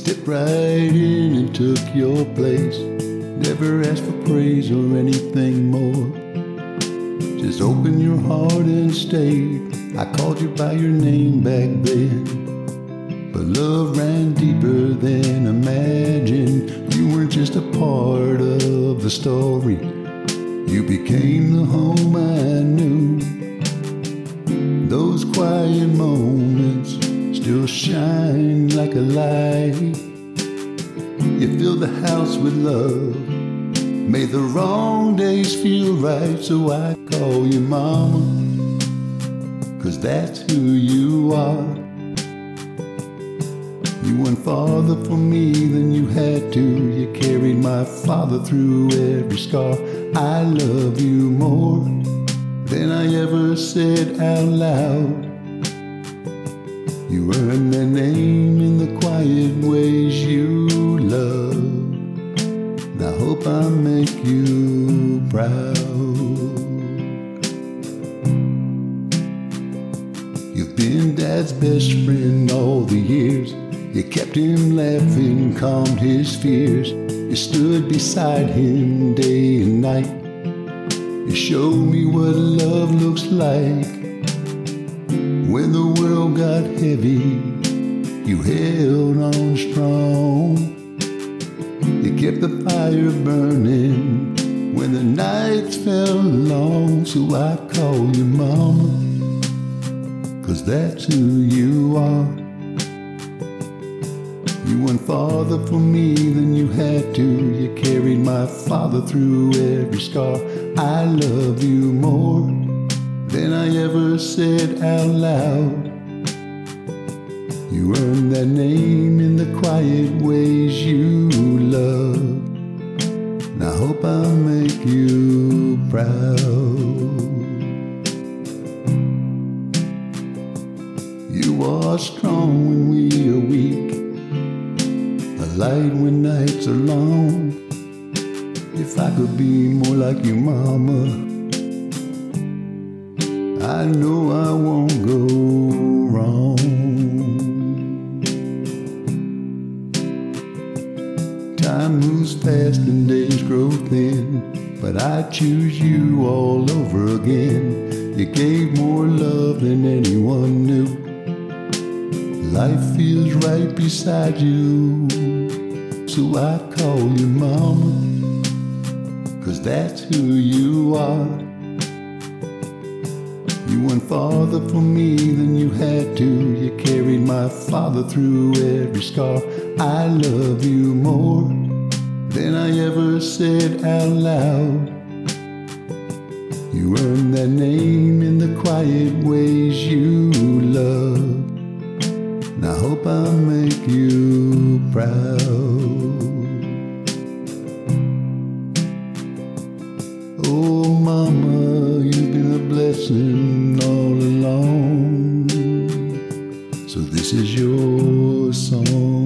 Stepped right in and took your place. Never asked for praise or anything more. Just open your heart and stayed. I called you by your name back then, but love ran deeper than imagined. You weren't just a part of the story. You became the home I knew. Those quiet moments still shine like a light. You filled the house with love, made the wrong days feel right. So I call you mama, 'cause that's who you are. You went farther for me than you had to. You carried my father through every scar. I love you more than I ever said out loud. You earned that name in the quiet ways you love. And I hope I make you proud. You've been Dad's best friend all the years. You kept him laughing, calmed his fears. You stood beside him day and night. You showed me what love looks like. When the world got heavy, you held on strong. You kept the fire burning when the nights fell long. So I call you mama, 'cause that's who you are. You went farther for me than you had to. You carried my father through every scar. I love you more than I ever said out loud. You earned that name in the quiet ways you love. And I hope I make you proud. You are strong when we are weak, a light when nights are long. If I could be more like you, mama, I know I won't go wrong. Time moves fast and days grow thin, but I choose you all over again. You gave more love than anyone knew. Life feels right beside you. So I call you mama, 'cause that's who you are. You went farther for me than you had to. You carried my father through every scar. I love you more than I ever said out loud. You earned that name in the quiet ways you love. And I hope I make you proud. Oh mama, you've been a blessing all along. So this is your song.